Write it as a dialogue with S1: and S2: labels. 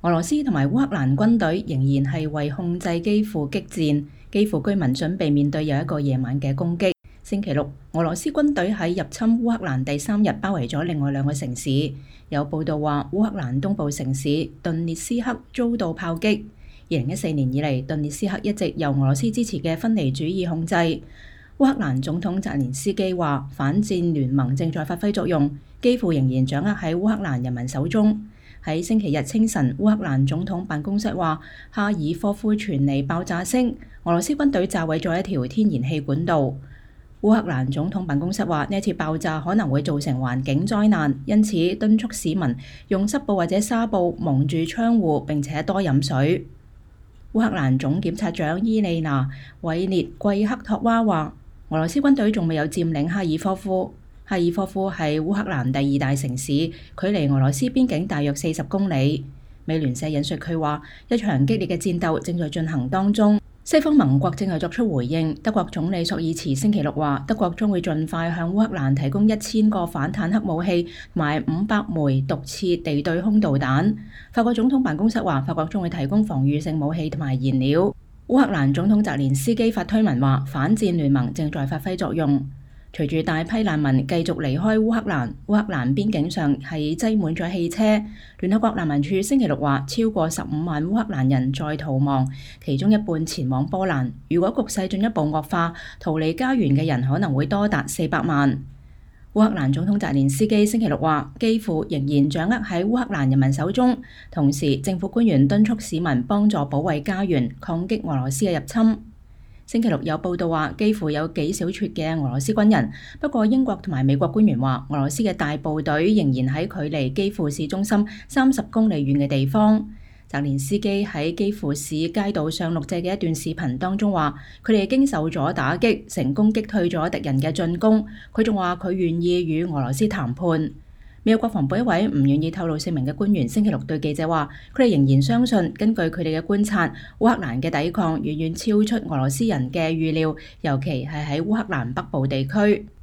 S1: 俄羅斯同埋烏克蘭軍隊仍然係為控制基輔激戰，基輔居民準備面對又一個夜晚嘅攻擊。星期六，俄羅斯軍隊喺入侵烏克蘭第3日包圍咗另外2個城市。有報道話，烏克蘭東部城市頓涅斯克遭到炮擊。2014年以嚟，頓涅斯克一直由俄羅斯支持嘅分離主義控制。烏克蘭總統澤連斯基話，反戰聯盟正在發揮作用，基輔仍然掌握喺烏克蘭人民手中。喺星期日清晨，烏克蘭總統辦公室話，哈爾科夫傳嚟爆炸聲，俄羅斯軍隊炸毀咗一條天然氣管道。烏克蘭總統辦公室話，呢一次爆炸可能會造成環境災難，因此敦促市民用濕布或者紗布蒙住窗戶，並且多飲水。烏克蘭總檢察長伊莉娜·韋列季克托娃話，俄羅斯軍隊仲未有佔領哈爾科夫。哈爾科夫係烏克蘭第2大城市，距離俄羅斯邊境大約40公里。美聯社引述佢話，一場激烈嘅戰鬥正在進行當中，西方盟國正在作出回應。德國總理朔爾茨星期六話，德國將會盡快向烏克蘭提供1000個反坦克武器同埋500枚毒刺地對空導彈。法國總統辦公室話，法國將會提供防禦性武器同埋燃料。烏克蘭總統澤連斯基發推文話，反戰聯盟正在發揮作用。隨住大批難民繼續離開烏克蘭，烏克蘭邊境上係擠滿咗汽車。聯合國難民署星期六話，超過15萬烏克蘭人在逃亡，其中一半前往波蘭。如果局勢進一步惡化，逃離家園嘅人可能會多達400萬。烏克蘭總統澤連斯基星期六話，基輔仍然掌握喺烏克蘭人民手中，同時政府官員敦促市民幫助保衛家園，抗擊俄羅斯嘅入侵。星期六有報道話，基輔有幾小撮嘅俄羅斯軍人，不過英國同埋美國官員話，俄羅斯嘅大部隊仍然喺距離基輔市中心30公里遠嘅地方。澤連斯基喺基輔市街道上錄製嘅一段視頻當中話，佢哋經受咗打擊，成功擊退咗敵人嘅進攻。佢仲話佢願意與俄羅斯談判。美國國防部一位唔願意透露姓名嘅官員星期六對記者話，佢哋仍然相信，根據佢哋嘅觀察，烏克蘭嘅抵抗遠遠超出俄羅斯人嘅預料，尤其係喺烏克蘭北部地區。